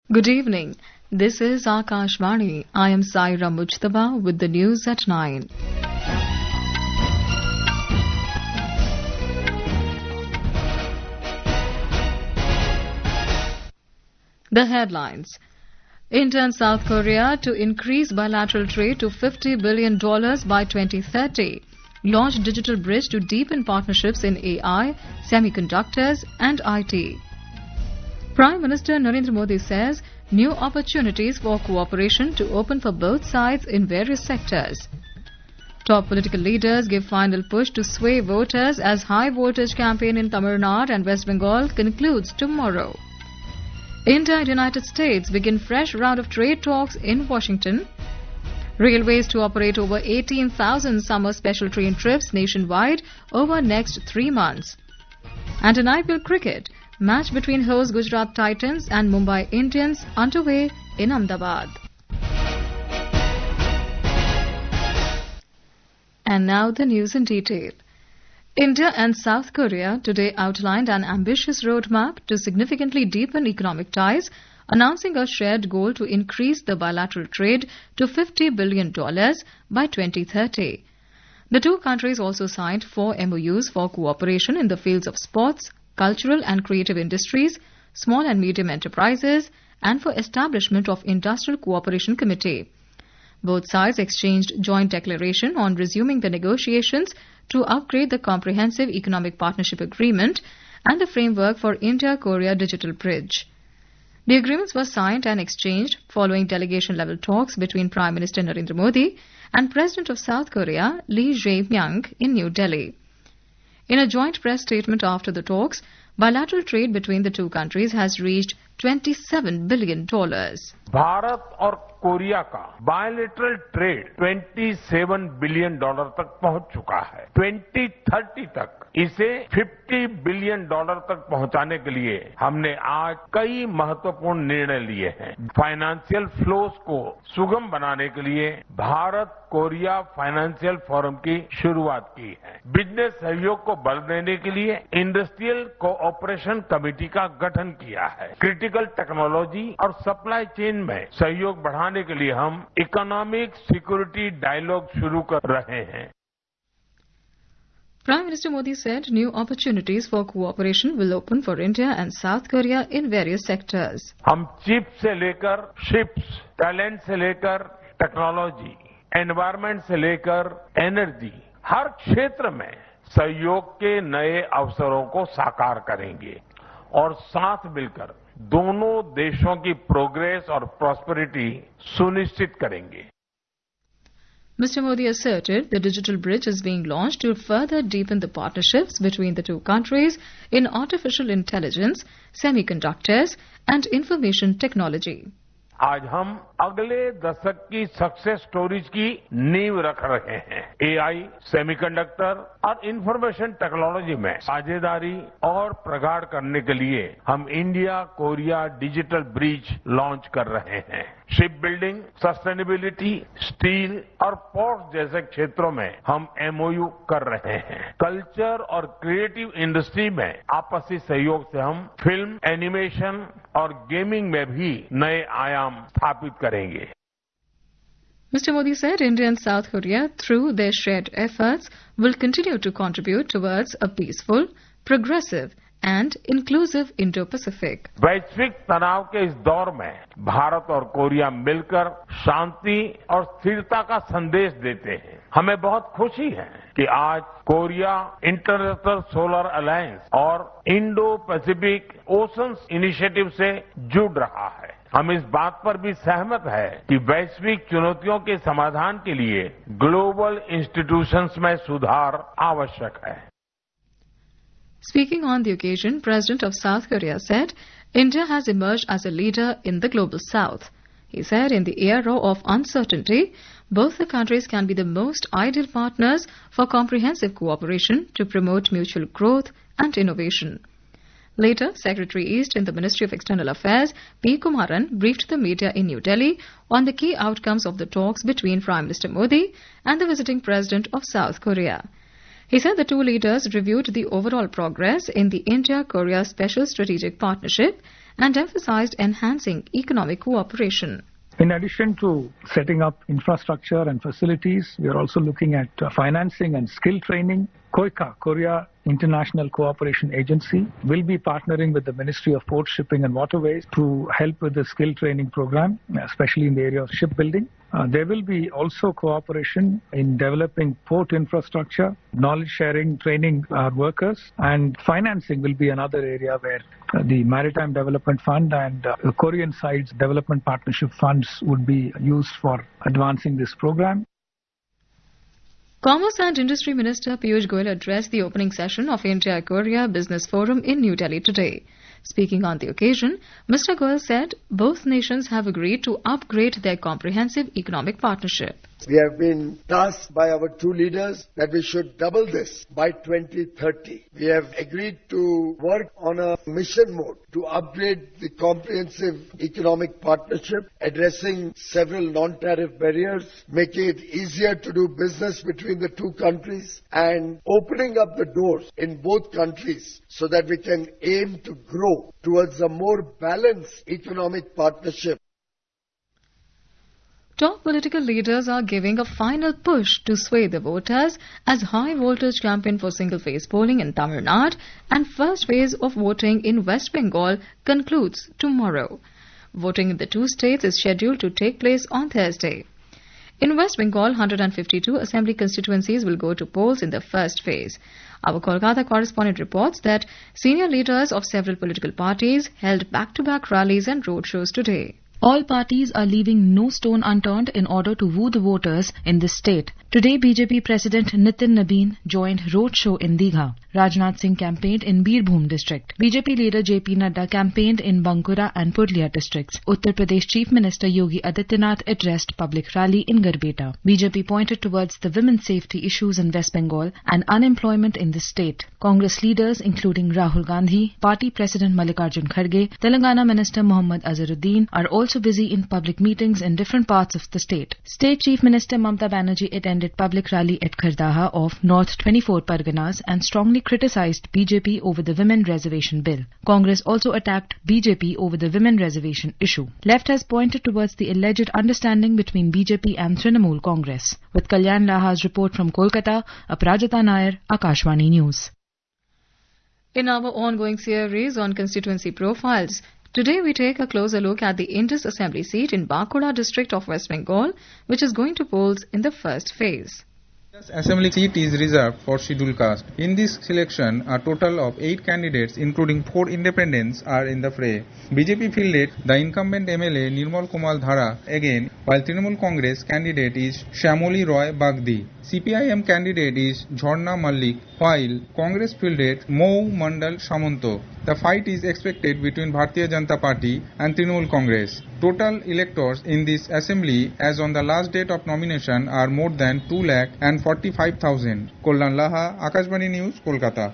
Good evening. This is Akashvani. I am Saira Mujtaba with the news at 9. The headlines. India and South Korea to increase bilateral trade to $50 billion by 2030. Launch digital bridge to deepen partnerships in AI, semiconductors and IT. Prime Minister Narendra Modi says new opportunities for cooperation to open for both sides in various sectors. Top political leaders give final push to sway voters as high voltage campaign in Tamil Nadu and West Bengal concludes tomorrow. India and United States begin fresh round of trade talks in Washington. Railways to operate over 18,000 summer special train trips nationwide over next 3 months. And in IPL cricket, match between host Gujarat Titans and Mumbai Indians underway in Ahmedabad. And now the news in detail. India and South Korea today outlined an ambitious roadmap to significantly deepen economic ties, announcing a shared goal to increase the bilateral trade to $50 billion by 2030. The two countries also signed 4 MOUs for cooperation in the fields of sports, cultural and creative industries, small and medium enterprises, and for establishment of Industrial Cooperation Committee. Both sides exchanged joint declaration on resuming the negotiations to upgrade the Comprehensive Economic Partnership Agreement and the framework for India-Korea Digital Bridge. The agreements were signed and exchanged following delegation-level talks between Prime Minister Narendra Modi and President of South Korea Lee Jae-myung in New Delhi. In a joint press statement after the talks, bilateral trade between the two countries has reached $27 billion. Bharat और Korea का bilateral trade 27 billion dollar तक पहुंच चुका है। 2030 तक इसे 50 billion dollar तक पहुंचाने के लिए हमने आज कई महत्वपूर्ण निर्णय लिए हैं। फाइनेंशियल फ्लोस को सुगम बनाने के लिए भारत कोरिया फाइनेंशियल फोरम की शुरुआत की है। बिजनेस सहयोग को बल देने के लिए इंडस्ट्रियल कोऑपरेशन कमेटी का गठन किया है। क्रिटिकल टेक्नोलॉजी और सप्लाई चेन में सहयोग बढ़ाने के लिए हम इकोनॉमिक सिक्योरिटी डायलॉग शुरू कर रहे हैं। Prime Minister Modi said new opportunities for cooperation will open for India and South Korea in various sectors. हम चिप से लेकर शिप्स, टैलेंट से लेकर टेक्नोलॉजी, एनवायरमेंट से लेकर एनर्जी, हर क्षेत्र में सहयोग के नए अवसरों को साकार करेंगे और साथ मिलकर दोनों देशों की प्रोग्रेस और प्रॉस्पेरिटी सुनिश्चित करेंगे। Mr. Modi asserted the digital bridge is being launched to further deepen the partnerships between the two countries in artificial intelligence, semiconductors and information technology. आज हम अगले दशक की सक्सेस स्टोरीज की नींव रख रहे हैं। एआई, सेमीकंडक्टर और इंफॉर्मेशन टेक्नोलॉजी में साझेदारी और प्रगाढ़ करने के लिए हम India Korea digital bridge launch कर रहे हैं। शिप बिल्डिंग, सस्टेनेबिलिटी, स्टील और पोर्ट्स जैसे क्षेत्रों में हम एमओयू कर रहे हैं। कल्चर और क्रिएटिव इंडस्ट्री में आपसी सहयोग से हम फिल्म, एनिमेशन और गेमिंग में भी नए आयाम स्थापित करेंगे। Mr. Modi said India and South Korea, through their shared efforts, will continue to contribute towards a peaceful, progressive and inclusive Indo-Pacific. वैश्विक तनाव के इस दौर में भारत और कोरिया मिलकर शांति और स्थिरता का संदेश देते हैं। हमें बहुत खुशी है कि आज कोरिया इंटरनेशनल सोलर अलायंस और इंडो पैसिफिक ओशंस इनिशिएटिव से जुड़ रहा है। हम इस बात पर भी सहमत है कि वैश्विक चुनौतियों के समाधान के लिए ग्लोबल इंस्टीट्यूशंस में सुधार आवश्यक है। Speaking on the occasion, President of South Korea said India has emerged as a leader in the global south. He said in the era of uncertainty, both the countries can be the most ideal partners for comprehensive cooperation to promote mutual growth and innovation. Later, Secretary East in the Ministry of External Affairs, P. Kumaran, briefed the media in New Delhi on the key outcomes of the talks between Prime Minister Modi and the visiting President of South Korea. He said the two leaders reviewed the overall progress in the India-Korea Special Strategic Partnership and emphasized enhancing economic cooperation. In addition to setting up infrastructure and facilities, we are also looking at financing and skill training. KOICA, Korea International Cooperation Agency, will be partnering with the Ministry of Port Shipping and Waterways to help with the skill training program, especially in the area of shipbuilding. There will be also cooperation in developing port infrastructure, knowledge sharing, training our workers, and financing will be another area where the Maritime Development Fund and the Korean side's development partnership funds would be used for advancing this program. Commerce and Industry Minister Piyush Goyal addressed the opening session of India-Korea Business Forum in New Delhi today. Speaking on the occasion, Mr. Goyal said both nations have agreed to upgrade their comprehensive economic partnership. We have been tasked by our two leaders that we should double this by 2030. We have agreed to work on a mission mode to upgrade the comprehensive economic partnership, addressing several non-tariff barriers, making it easier to do business between the two countries, and opening up the doors in both countries so that we can aim to grow towards a more balanced economic partnership. Top political leaders are giving a final push to sway the voters as high-voltage campaign for single-phase polling in Tamil Nadu and first phase of voting in West Bengal concludes tomorrow. Voting in the two states is scheduled to take place on Thursday. In West Bengal, 152 assembly constituencies will go to polls in the first phase. Our Kolkata correspondent reports that senior leaders of several political parties held back-to-back rallies and roadshows today. All parties are leaving no stone unturned in order to woo the voters in this state. Today, BJP President Nitin Nabin joined roadshow in Digha. Rajnath Singh campaigned in Birbhum district. BJP leader JP Nadda campaigned in Bankura and Purlia districts. Uttar Pradesh Chief Minister Yogi Adityanath addressed public rally in Garbeta. BJP pointed towards the women's safety issues in West Bengal and unemployment in the state. Congress leaders including Rahul Gandhi, Party President Mallikarjun Kharge, Telangana Minister Muhammad Azharuddin are also busy in public meetings in different parts of the state. State Chief Minister Mamata Banerjee attended public rally at Khardaha of North 24 Parganas and strongly criticized BJP over the women reservation bill. Congress also attacked BJP over the women reservation issue. Left has pointed towards the alleged understanding between BJP and Trinamool Congress. With Kalyan Laha's report from Kolkata, Aprajita Nair, Akashvani News. In our ongoing series on constituency profiles, today we take a closer look at the Indus Assembly seat in Bankura district of West Bengal, which is going to polls in the first phase. This assembly seat is reserved for scheduled caste. In this selection, a total of 8 candidates, including 4 independents, are in the fray. BJP fielded the incumbent MLA Nirmal Kumar Dhara again, while Trinamool Congress candidate is Shamoli Roy Bagdi. CPIM candidate is Jhorna Malik, while Congress fielded Mou Mandal Samanto. The fight is expected between Bharatiya Janata Party and Trinamool Congress. Total electors in this assembly as on the last date of nomination are more than 2,45,000. Kalyan Laha, Akashvani News, Kolkata.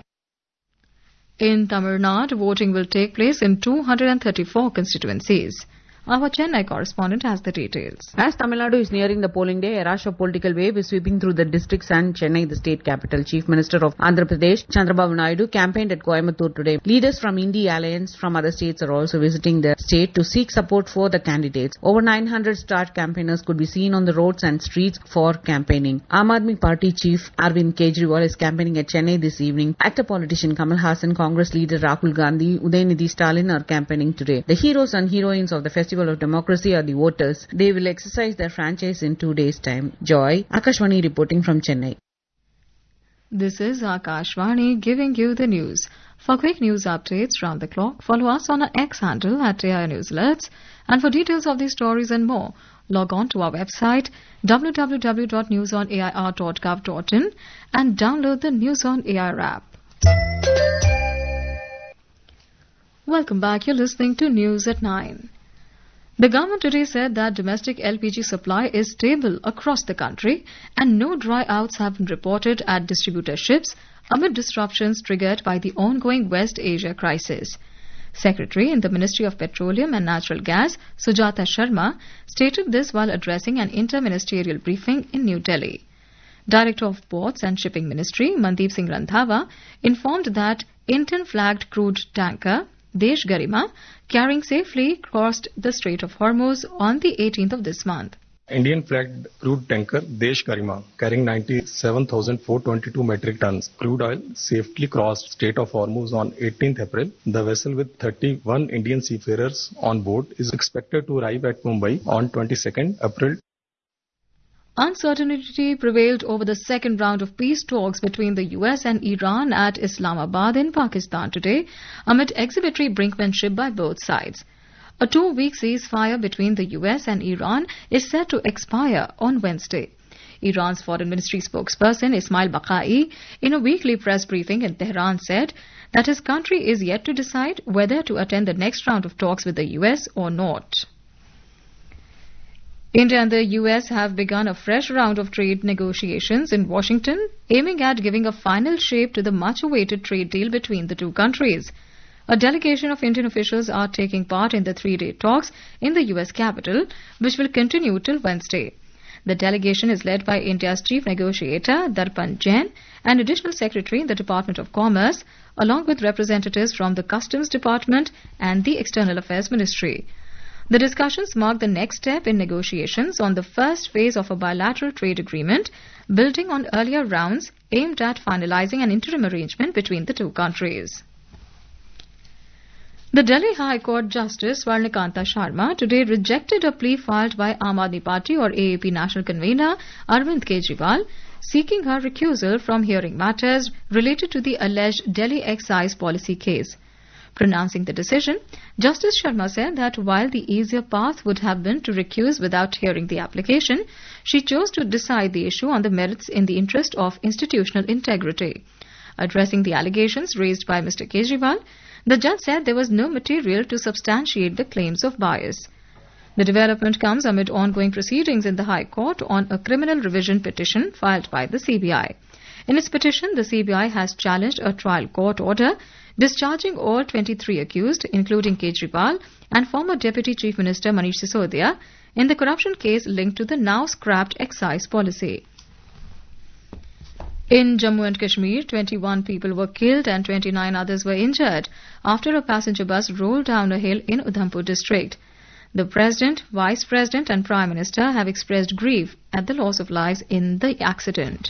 In Tamil Nadu, voting will take place in 234 constituencies. Our Chennai correspondent has the details. As Tamil Nadu is nearing the polling day, a rush of political wave is sweeping through the districts and Chennai, the state capital. Chief Minister of Andhra Pradesh, Chandrababu Naidu, campaigned at Coimbatore today. Leaders from India Alliance from other states are also visiting the state to seek support for the candidates. Over 900 star campaigners could be seen on the roads and streets for campaigning. Aam Aadmi Party Chief Arvind Kejriwal is campaigning at Chennai this evening. Actor politician Kamal Hassan, Congress leader Rahul Gandhi, Udayanidhi Stalin are campaigning today. The heroes and heroines of the Festival of Democracy are the voters. They will exercise their franchise in 2 days' time. Joy, Akashvani reporting from Chennai. This is Akashvani giving you the news. For quick news updates round the clock, follow us on our X handle at AI News Alerts. And for details of these stories and more, log on to our website www.newsonair.gov.in and download the News on Air app. Welcome back. You're listening to News at 9. The government today said that domestic LPG supply is stable across the country and no dry outs have been reported at distributorships amid disruptions triggered by the ongoing West Asia crisis. Secretary in the Ministry of Petroleum and Natural Gas, Sujata Sharma, stated this while addressing an inter-ministerial briefing in New Delhi. Director of Ports and Shipping Ministry, Mandeep Singh Randhawa, informed that Indian-flagged crude tanker Desh Garima, carrying safely crossed the Strait of Hormuz on the 18th of this month. Indian flagged crude tanker Desh Garima carrying 97,422 metric tons crude oil safely crossed Strait of Hormuz on 18th April. The vessel with 31 Indian seafarers on board is expected to arrive at Mumbai on 22nd April. Uncertainty prevailed over the second round of peace talks between the US and Iran at Islamabad in Pakistan today, amid exhibitory brinkmanship by both sides. A 2-week ceasefire between the US and Iran is set to expire on Wednesday. Iran's Foreign Ministry spokesperson Ismail Baqai, in a weekly press briefing in Tehran, said that his country is yet to decide whether to attend the next round of talks with the US or not. India and the US have begun a fresh round of trade negotiations in Washington, aiming at giving a final shape to the much-awaited trade deal between the two countries. A delegation of Indian officials are taking part in the 3-day talks in the US capital, which will continue till Wednesday. The delegation is led by India's chief negotiator, Darpan Jain, and additional secretary in the Department of Commerce, along with representatives from the Customs Department and the External Affairs Ministry. The discussions mark the next step in negotiations on the first phase of a bilateral trade agreement, building on earlier rounds aimed at finalizing an interim arrangement between the two countries. The Delhi High Court Justice Swarnikanta Sharma today rejected a plea filed by Aam Aadmi Party or AAP National Convener Arvind Kejriwal, seeking her recusal from hearing matters related to the alleged Delhi excise policy case. Pronouncing the decision, Justice Sharma said that while the easier path would have been to recuse without hearing the application, she chose to decide the issue on the merits in the interest of institutional integrity. Addressing the allegations raised by Mr. Kejriwal, the judge said there was no material to substantiate the claims of bias. The development comes amid ongoing proceedings in the High Court on a criminal revision petition filed by the CBI. In its petition, the CBI has challenged a trial court order discharging all 23 accused, including Kejriwal and former Deputy Chief Minister Manish Sisodia, in the corruption case linked to the now scrapped excise policy. In Jammu and Kashmir, 21 people were killed and 29 others were injured after a passenger bus rolled down a hill in Udhampur district. The President, Vice President and Prime Minister have expressed grief at the loss of lives in the accident.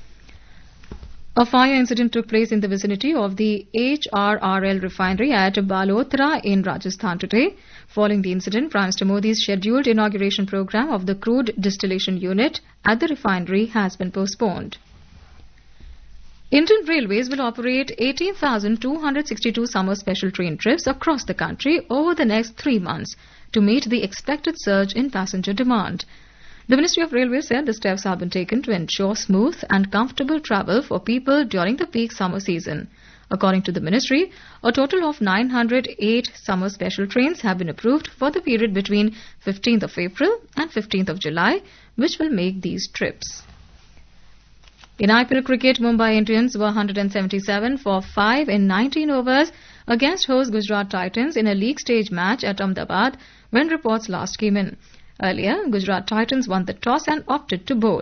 A fire incident took place in the vicinity of the HRRL refinery at Balotra in Rajasthan today. Following the incident, Prime Minister Modi's scheduled inauguration program of the crude distillation unit at the refinery has been postponed. Indian Railways will operate 18,262 summer special train trips across the country over the next 3 months to meet the expected surge in passenger demand. The Ministry of Railways said the steps have been taken to ensure smooth and comfortable travel for people during the peak summer season. According to the Ministry, a total of 908 summer special trains have been approved for the period between 15th of April and 15th of July, which will make these trips. In IPL cricket, Mumbai Indians were 177 for 5 in 19 overs against host Gujarat Titans in a league stage match at Ahmedabad when reports last came in. Earlier, Gujarat Titans won the toss and opted to bowl.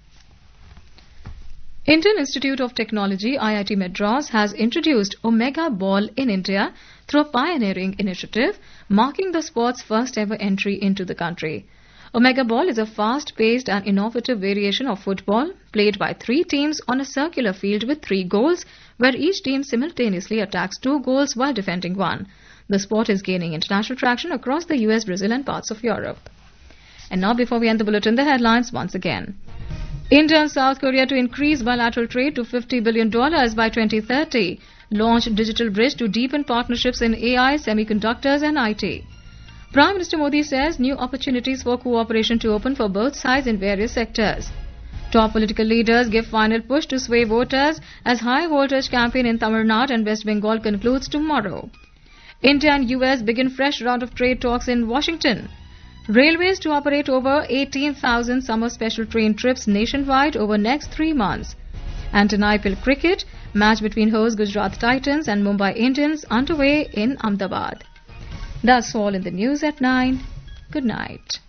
Indian Institute of Technology, IIT Madras, has introduced Omega Ball in India through a pioneering initiative, marking the sport's first ever entry into the country. Omega Ball is a fast-paced and innovative variation of football played by 3 teams on a circular field with 3 goals, where each team simultaneously attacks 2 goals while defending 1. The sport is gaining international traction across the US, Brazil and parts of Europe. And now, before we end the bulletin, the headlines once again. India and South Korea to increase bilateral trade to $50 billion by 2030. Launch digital bridge to deepen partnerships in AI, semiconductors and IT. Prime Minister Modi says new opportunities for cooperation to open for both sides in various sectors. Top political leaders give final push to sway voters as high voltage campaign in Tamil Nadu and West Bengal concludes tomorrow. India and US begin fresh round of trade talks in Washington. Railways to operate over 18,000 summer special train trips nationwide over next 3 months. And in IPL cricket, match between host Gujarat Titans and Mumbai Indians underway in Ahmedabad. That's all in the news at 9. Good night.